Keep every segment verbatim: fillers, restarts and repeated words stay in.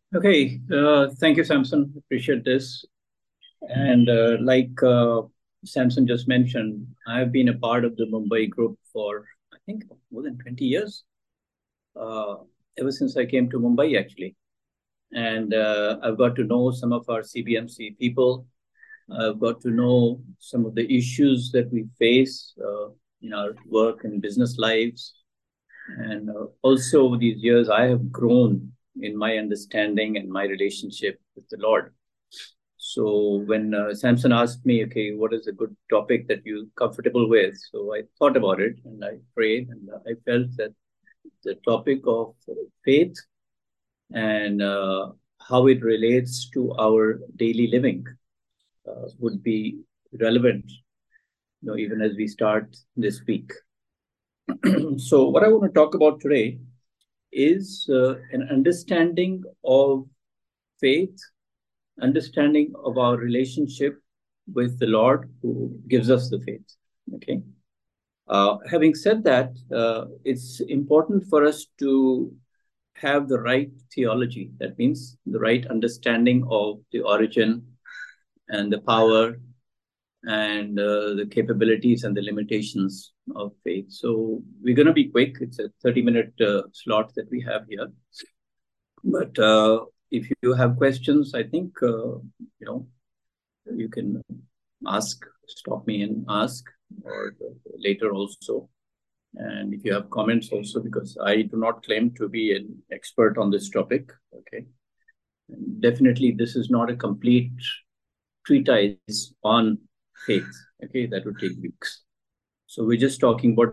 Okay, uh, thank you, Samson. Appreciate this. And uh, like uh, Samson just mentioned, I've been a part of the Mumbai group for, I think, more than twenty years, uh, ever since I came to Mumbai, actually. And uh, I've got to know some of our C B M C people. I've got to know some of the issues that we face uh, in our work and business lives. And uh, also, over these years, I have grown in my understanding and my relationship with the Lord. So when uh, Samson asked me, okay, what is a good topic that you're comfortable with? So I thought about it and I prayed and I felt that the topic of faith and uh, how it relates to our daily living uh, would be relevant, you know, even as we start this week. So what I want to talk about today is uh, an understanding of faith, understanding of our relationship with the Lord who gives us the faith. Okay. Uh, having said that, uh, it's important for us to have the right theology. That means the right understanding of the origin and the power and uh, the capabilities and the limitations of faith. So we're going to be quick. It's a thirty minute uh, slot that we have here. But uh, if you have questions, I think, uh, you know, you can ask, stop me and ask, or later also. And if you have comments also, because I do not claim to be an expert on this topic, okay? And definitely, this is not a complete treatise on faith, okay? That would take weeks. So we're just talking about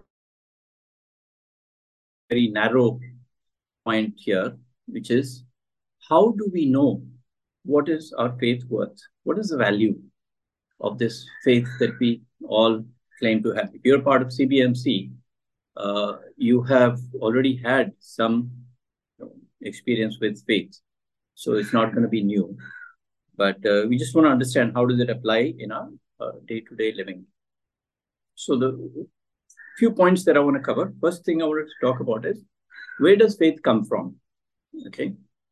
a very narrow point here, which is how do we know what is our faith worth? What is the value of this faith that we all claim to have? If you're part of C B M C, uh, you have already had some you know, experience with faith, so it's not going to be new. But uh, we just want to understand how does it apply in our uh, day-to-day living. So the few points that I want to cover. First thing I wanted to talk about is where does faith come from? Okay.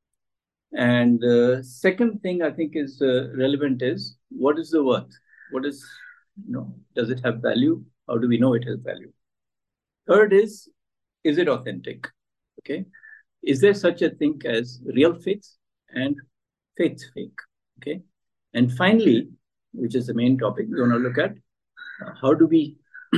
And the uh, second thing I think is uh, relevant is what is the worth? What is, you know, does it have value? How do we know it has value? Third is, is it authentic? Okay. Is there such a thing as real faith and faith fake? Okay. And finally, which is the main topic, we want to look at uh, how do we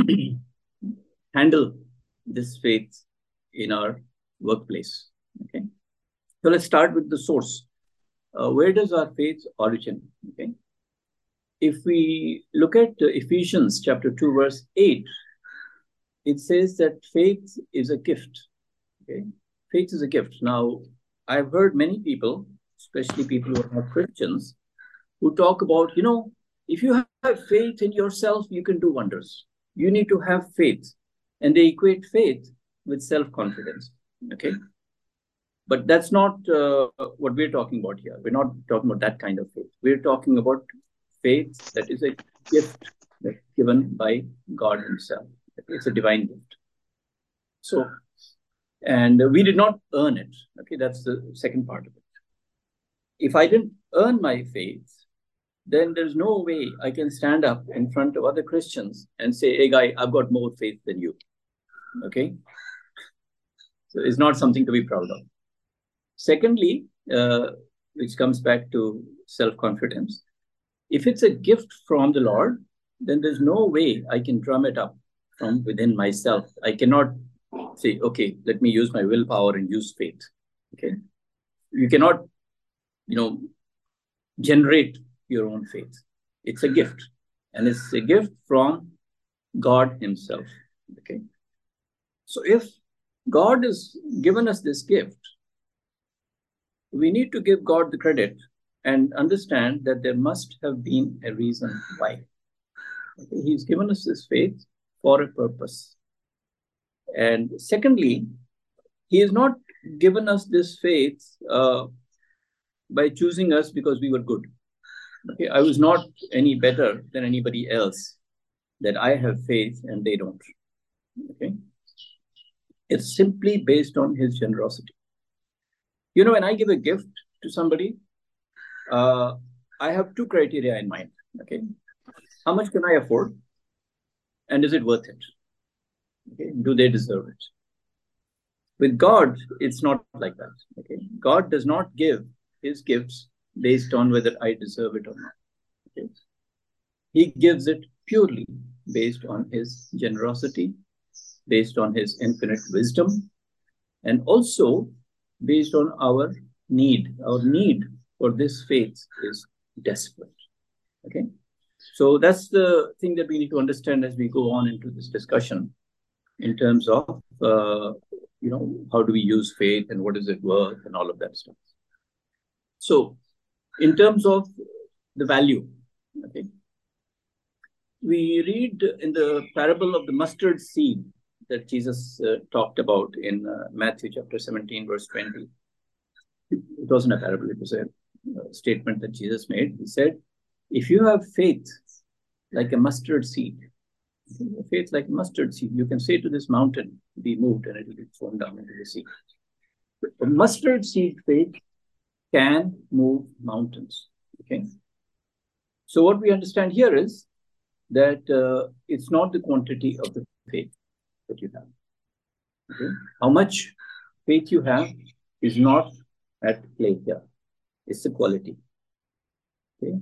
handle this faith in our workplace? Okay. So let's start with the source. Uh, where does our faith origin? Okay. If we look at uh, Ephesians chapter two, verse eight, it says that faith is a gift. Okay. Faith is a gift. Now, I've heard many people, especially people who are not Christians, who talk about, you know, if you have faith in yourself, you can do wonders. You need to have faith. And they equate faith with self-confidence. Okay. But that's not uh, what we're talking about here. We're not talking about that kind of faith. We're talking about faith that is a gift that's given by God Himself. It's a divine gift. So, and we did not earn it. Okay, that's the second part of it. If I didn't earn my faith, then there's no way I can stand up in front of other Christians and say, hey, guy, I've got more faith than you. Okay? So it's not something to be proud of. Secondly, uh, which comes back to self-confidence, if it's a gift from the Lord, then there's no way I can drum it up from within myself. I cannot say, okay, let me use my willpower and use faith. Okay? You cannot, you know, generate your own faith. It's a gift. And it's a gift from God Himself. Okay? So if God has given us this gift, we need to give God the credit and understand that there must have been a reason why. Okay? He's given us this faith for a purpose. And secondly, He has not given us this faith uh, by choosing us because we were good. Okay, I was not any better than anybody else, that I have faith and they don't. Okay, it's simply based on His generosity. You know, when I give a gift to somebody, uh, I have two criteria in mind. Okay, how much can I afford, and is it worth it? Okay, do they deserve it? With God, it's not like that. Okay, God does not give His gifts based on whether I deserve it or not. Okay, He gives it purely based on His generosity, based on His infinite wisdom, and also based on our need. Our need for this faith is desperate. Okay, so that's the thing that we need to understand as we go on into this discussion in terms of, uh, you know, how do we use faith and what is it worth and all of that stuff. So in terms of the value, okay, we read in the parable of the mustard seed that Jesus uh, talked about in uh, Matthew chapter seventeen, verse twenty. It wasn't a parable, it was a, a statement that Jesus made. He said, if you have faith like a mustard seed, faith like a mustard seed, you can say to this mountain, be moved, and it will be thrown down into the sea. The mustard seed faith can move mountains. Okay. So what we understand here is that uh, it's not the quantity of the faith that you have. Okay. How much faith you have is not at play here. It's the quality. Okay.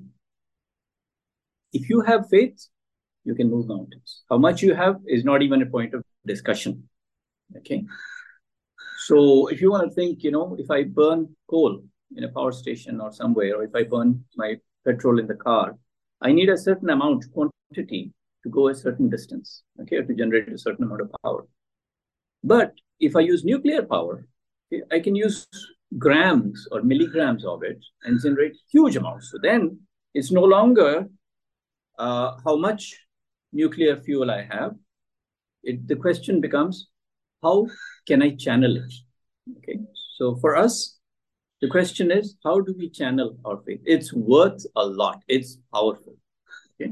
If you have faith, you can move mountains. How much you have is not even a point of discussion. Okay. So if you want to think, you know, if I burn coal in a power station or somewhere, or if I burn my petrol in the car, I need a certain amount, quantity, to go a certain distance, okay, to generate a certain amount of power. But if I use nuclear power, okay, I can use grams or milligrams of it and generate huge amounts. So then it's no longer uh, how much nuclear fuel I have. It, the question becomes, how can I channel it? Okay, so for us, the question is, how do we channel our faith? It's worth a lot. It's powerful. Okay.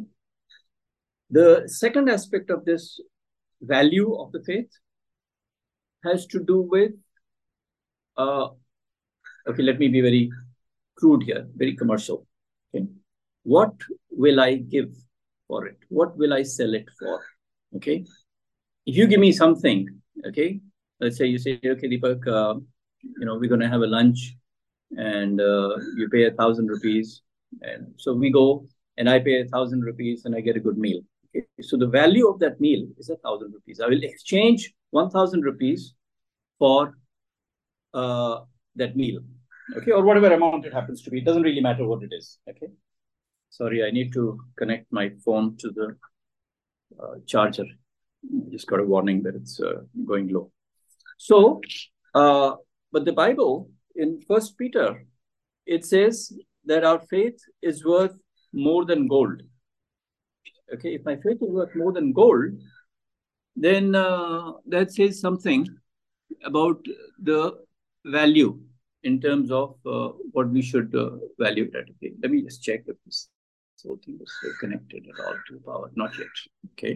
The second aspect of this value of the faith has to do with, uh, okay, let me be very crude here, very commercial. Okay. What will I give for it? What will I sell it for? Okay. If you give me something, okay, let's say you say, okay, Deepak, uh, you know, we're going to have a lunch and uh, you pay a thousand rupees. And so we go and I pay a thousand rupees and I get a good meal. Okay. So the value of that meal is a thousand rupees. I will exchange one thousand rupees for uh, that meal. Okay. Or whatever amount it happens to be. It doesn't really matter what it is. Okay. Sorry, I need to connect my phone to the uh, charger. I just got a warning that it's uh, going low. So, uh, but the Bible in First Peter, it says that our faith is worth more than gold. Okay, if my faith is worth more than gold, then uh, that says something about the value in terms of uh, what we should uh, value it at. Okay, let me just check if this whole thing is still connected at all to power. Not yet. Okay.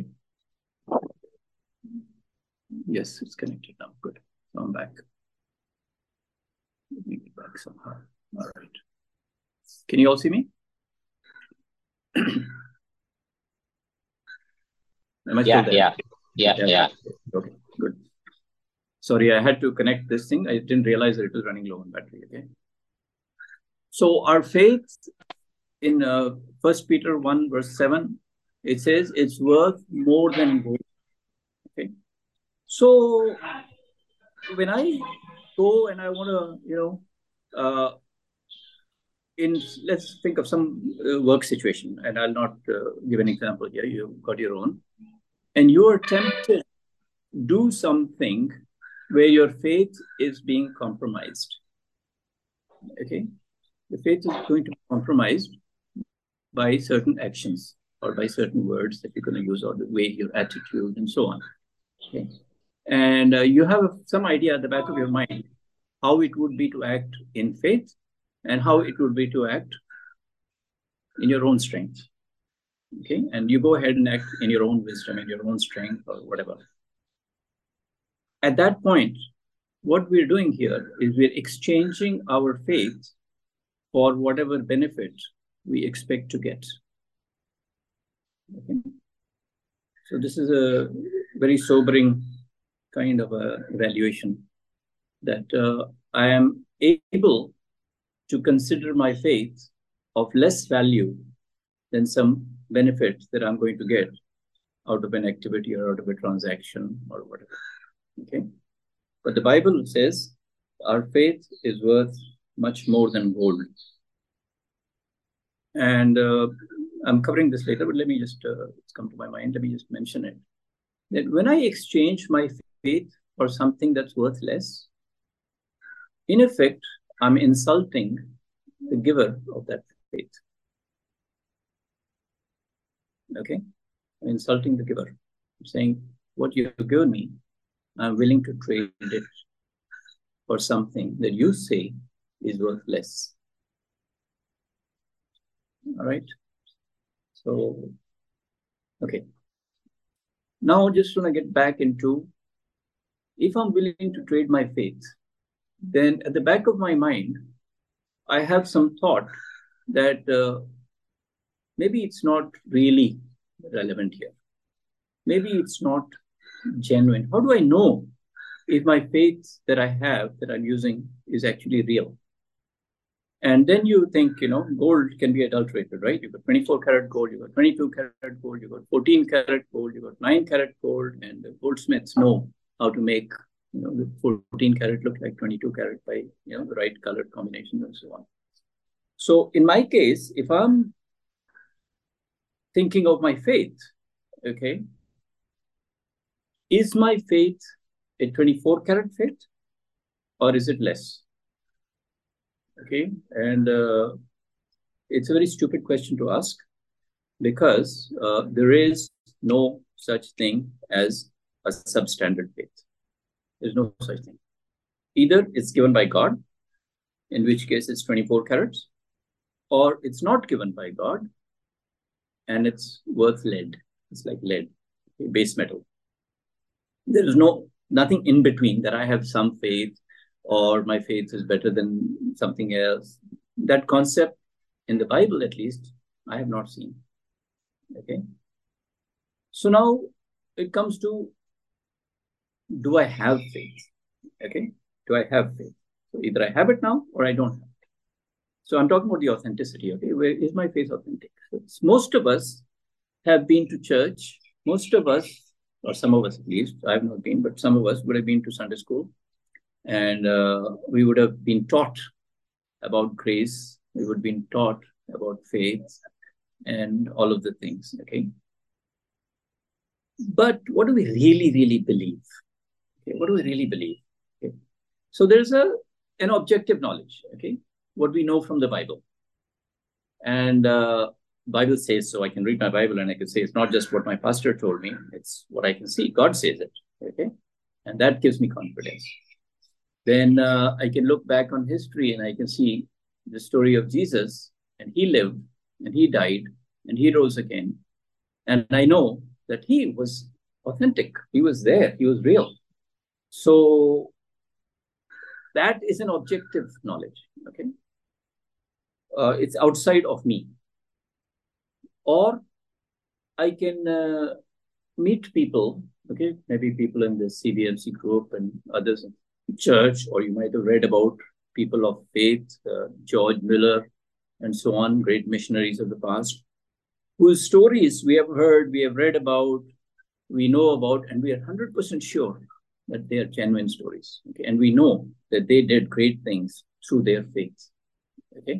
Yes, it's connected now. Good. So I'm back. Let me get back somehow. All right. Can you all see me? Am I yeah, still there? yeah, yeah, yeah, yeah. Okay, good. Sorry, I had to connect this thing. I didn't realize that it was running low on battery. Okay. So our faith in uh, First Peter one verse seven, it says it's worth more than gold. Okay. So when I go and I want to, you know, uh, in let's think of some uh, work situation, and I'll not uh, give an example here. You've got your own, and you are tempted to do something where your faith is being compromised. Okay, the faith is going to be compromised by certain actions or by certain words that you're going to use, or the way your attitude and so on. Okay, and uh, you have some idea at the back of your mind how it would be to act in faith and how it would be to act in your own strength. Okay, and you go ahead and act in your own wisdom, in your own strength, or whatever. At that point, what we're doing here is we're exchanging our faith for whatever benefit we expect to get. Okay. So this is a very sobering kind of a evaluation that uh, I am able to consider my faith of less value than some benefit that I'm going to get out of an activity or out of a transaction or whatever. Okay. But the Bible says our faith is worth much more than gold. And uh, I'm covering this later, but let me just, uh, it's come to my mind, let me just mention it. That when I exchange my faith for something that's worth less, in effect, I'm insulting the giver of that faith. Okay? I'm insulting the giver. I'm saying, what you've given me, I'm willing to trade it for something that you say is worth less. All right? So, okay. Now, just want to get back into, if I'm willing to trade my faith, then at the back of my mind, I have some thought that uh, maybe it's not really relevant here. Maybe it's not genuine. How do I know if my faith that I have, that I'm using, is actually real? And then you think, you know, gold can be adulterated, right? You've got twenty-four karat gold, you've got twenty-two karat gold, you've got fourteen karat gold, you've got nine karat gold, and the goldsmiths know how to make, you know, the fourteen karat look like twenty-two karat by, you know, the right color combinations and so on. So in my case, if I'm thinking of my faith, okay, is my faith a twenty-four karat faith or is it less? Okay, and uh, it's a very stupid question to ask because uh, there is no such thing as a substandard faith. There's no such thing. Either it's given by God, in which case it's twenty-four carats, or it's not given by God and it's worth lead. It's like lead, okay, base metal. There is no nothing in between that I have some faith or my faith is better than something else. That concept in the Bible, at least, I have not seen. Okay. So now it comes to, do I have faith? Okay. Do I have faith? So either I have it now or I don't have it. So I'm talking about the authenticity. Okay. Where is my faith authentic? So most of us have been to church. Most of us, or some of us at least, I have not been, but some of us would have been to Sunday school. And uh, we would have been taught about grace. We would have been taught about faith and all of the things, okay? But what do we really, really believe? Okay, what do we really believe? Okay. So there's a an objective knowledge, okay? What we know from the Bible. And uh, Bible says so. I can read my Bible and I can say it's not just what my pastor told me, it's what I can see. God says it, okay? And that gives me confidence. Then uh, I can look back on history and I can see the story of Jesus, and he lived and he died and he rose again. And I know that he was authentic. He was there. He was real. So that is an objective knowledge, okay? Uh, it's outside of me. Or I can uh, meet people, okay? Maybe people in the C B M C group and others in church, or you might have read about people of faith, uh, George Miller and so on, great missionaries of the past, whose stories we have heard, we have read about, we know about, and we are one hundred percent sure that they are genuine stories. Okay? And we know that they did great things through their faith. Okay.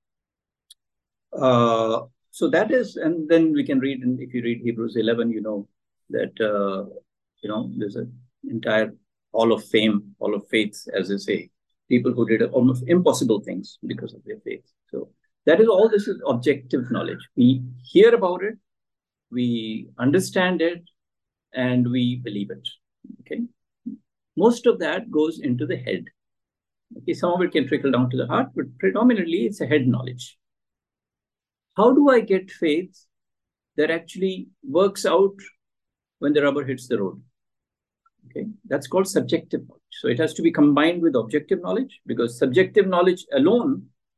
Uh, so that is, and then we can read, and if you read Hebrews eleven, you know that, uh, you know, there's an entire hall of fame, hall of faith, as they say, people who did almost impossible things because of their faith. So that is all, this is objective knowledge. We hear about it, we understand it, and we believe it. Okay. Most of that goes into the head. Okay, some of it can trickle down to the heart, but predominantly it's a head knowledge. How do I get faith that actually works out when the rubber hits the road? Okay, that's called subjective knowledge. So it has to be combined with objective knowledge, because subjective knowledge alone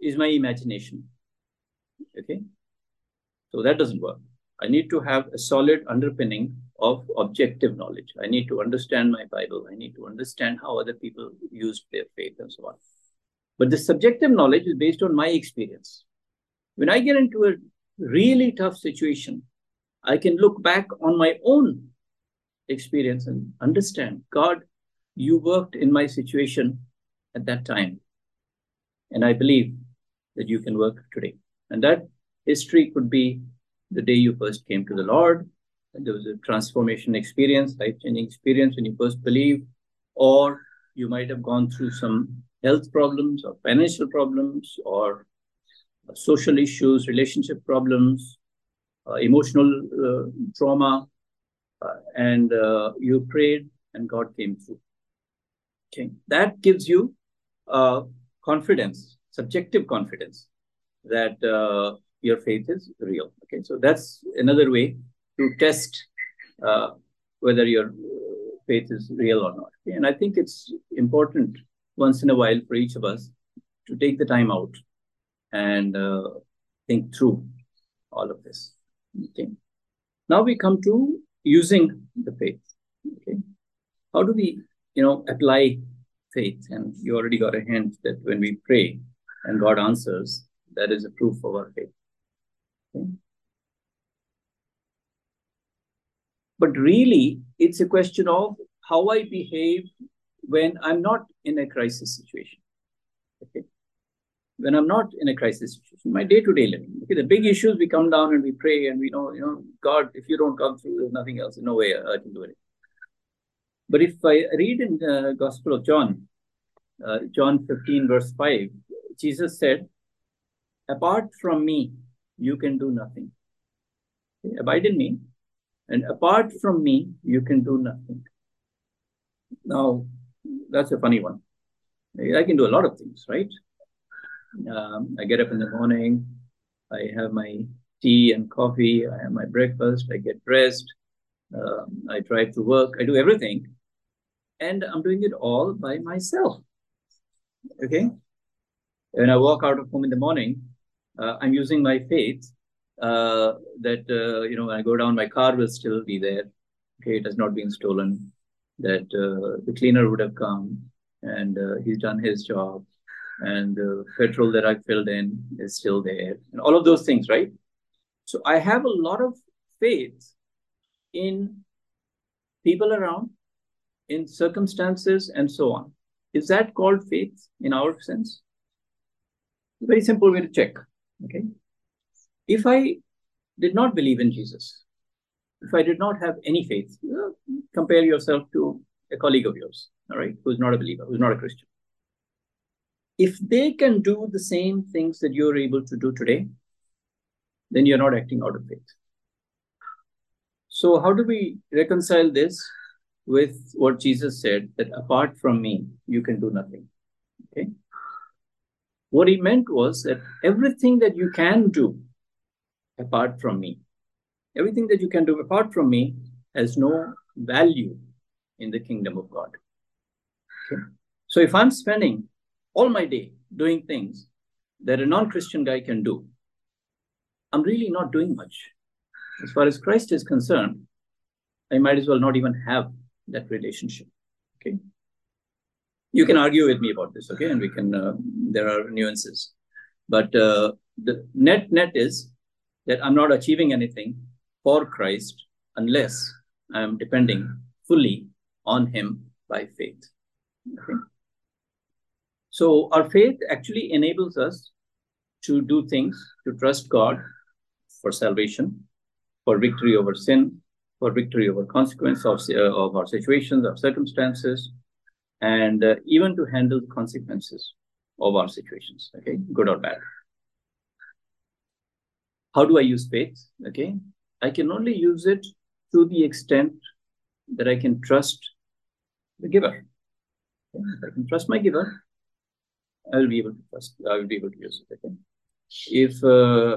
is my imagination. Okay. So that doesn't work. I need to have a solid underpinning of objective knowledge. I need to understand my Bible. I need to understand how other people use their faith and so on. But the subjective knowledge is based on my experience. When I get into a really tough situation, I can look back on my own experience and understand, God, you worked in my situation at that time. And I believe that you can work today. And that history could be the day you first came to the Lord, and there was a transformation experience, life-changing experience when you first believed, or you might have gone through some health problems or financial problems or social issues, relationship problems, uh, emotional uh, trauma, uh, and uh, you prayed and God came through. Okay, that gives you uh, confidence, subjective confidence that uh, your faith is real. Okay, so that's another way to test uh, whether your faith is real or not. Okay? And I think it's important once in a while for each of us to take the time out and uh, think through all of this. Okay. Now we come to using the faith. Okay. How do we, you know, apply faith? And you already got a hint that when we pray and God answers, that is a proof of our faith. Okay. But really, it's a question of how I behave when I'm not in a crisis situation. Okay. When I'm not in a crisis situation, my day-to-day living. Okay, the big issues, we come down and we pray and we know, you know, God, if you don't come through, there's nothing else. No way I can do it. But if I read in the Gospel of John, uh, John fifteen, verse five, Jesus said, apart from me, you can do nothing. Okay? Abide in me, and apart from me, you can do nothing. Now, that's a funny one. I can do a lot of things, right? Um, I get up in the morning, I have my tea and coffee, I have my breakfast, I get dressed, uh, I drive to work, I do everything. And I'm doing it all by myself. Okay? When I walk out of home in the morning, uh, I'm using my faith uh, that, uh, you know, when I go down, my car will still be there. Okay, it has not been stolen. That uh, the cleaner would have come and uh, he's done his job. And the petrol that I filled in is still there. And all of those things, right? So I have a lot of faith in people around, in circumstances, and so on. Is that called faith in our sense? A very simple way to check. Okay. If I did not believe in Jesus, if I did not have any faith, well, compare yourself to a colleague of yours, all right, who's not a believer, who's not a Christian. If they can do the same things that you're able to do today, then you're not acting out of faith. So how do we reconcile this with what Jesus said, that apart from me, you can do nothing? Okay. What he meant was that everything that you can do apart from me, everything that you can do apart from me has no value in the kingdom of God. Okay. So if I'm spending all my day doing things that a non-Christian guy can do, I'm really not doing much. As far as Christ is concerned, I might as well not even have that relationship. Okay. You can argue with me about this, okay? And we can, uh, there are nuances. But uh, the net net is that I'm not achieving anything for Christ unless I'm depending fully on him by faith. Okay. So our faith actually enables us to do things, to trust God for salvation, for victory over sin, for victory over consequence of, uh, of our situations, of circumstances, and uh, even to handle the consequences of our situations, okay, good or bad. How do I use faith? Okay, I can only use it to the extent that I can trust the giver. Okay? If I can trust my giver, I will be able to trust, I will be able to use it. Okay. If uh,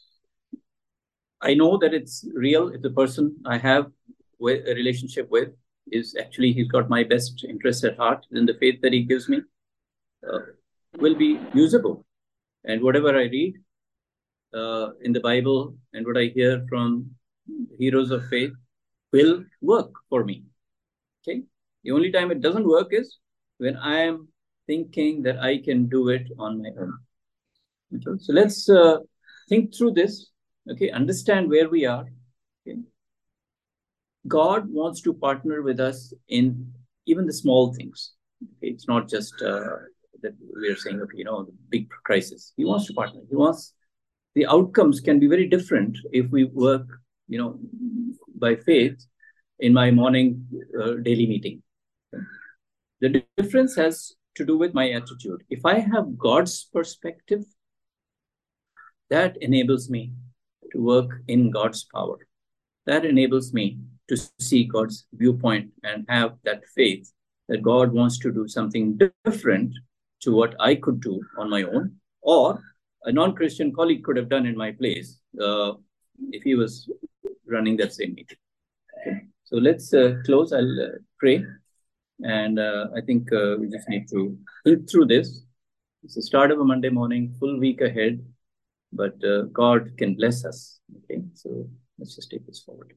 I know that it's real, if the person I have a relationship with is actually, he's got my best interests at heart, then the faith that he gives me uh, will be usable. And whatever I read uh, in the Bible and what I hear from heroes of faith will work for me. Okay. The only time it doesn't work is when I am thinking that I can do it on my own. Okay. So let's uh, think through this. Okay. Understand where we are. Okay. God wants to partner with us in even the small things. Okay. It's not just uh, that we are saying, okay, you know, the big crisis. He wants to partner. He wants the outcomes can be very different if we work, you know, by faith in my morning uh, daily meeting. Okay. The difference has to do with my attitude. If I have God's perspective, that enables me to work in God's power. That enables me to see God's viewpoint and have that faith that God wants to do something different to what I could do on my own, or a non-Christian colleague could have done in my place uh, if he was running that same meeting. Okay. So let's uh, close. I'll uh, pray. And uh, I think uh, we just need to think through this. It's the start of a Monday morning, full week ahead, but uh, God can bless us. Okay, so let's just take this forward.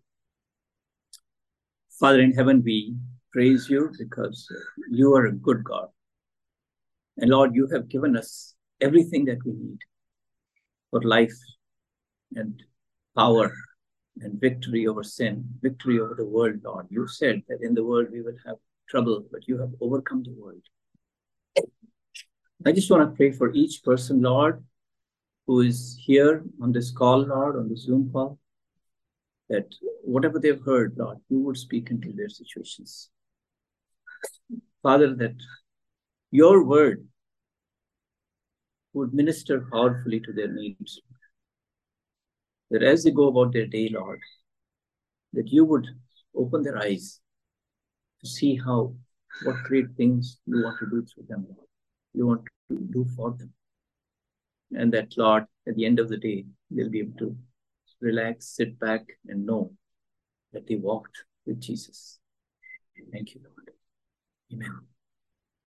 Father in heaven, we praise you because you are a good God. And Lord, you have given us everything that we need for life and power and victory over sin, victory over the world, Lord. You said that in the world we will have trouble, but you have overcome the world. I just want to pray for each person, Lord, who is here on this call, Lord, on the Zoom call, that whatever they've heard, Lord, you would speak into their situations. Father, that your word would minister powerfully to their needs. That as they go about their day, Lord, that you would open their eyes to see how, what great things you want to do through them, Lord. You want to do for them. And that, Lord, at the end of the day, they'll be able to relax, sit back, and know that they walked with Jesus. Thank you, Lord. Amen.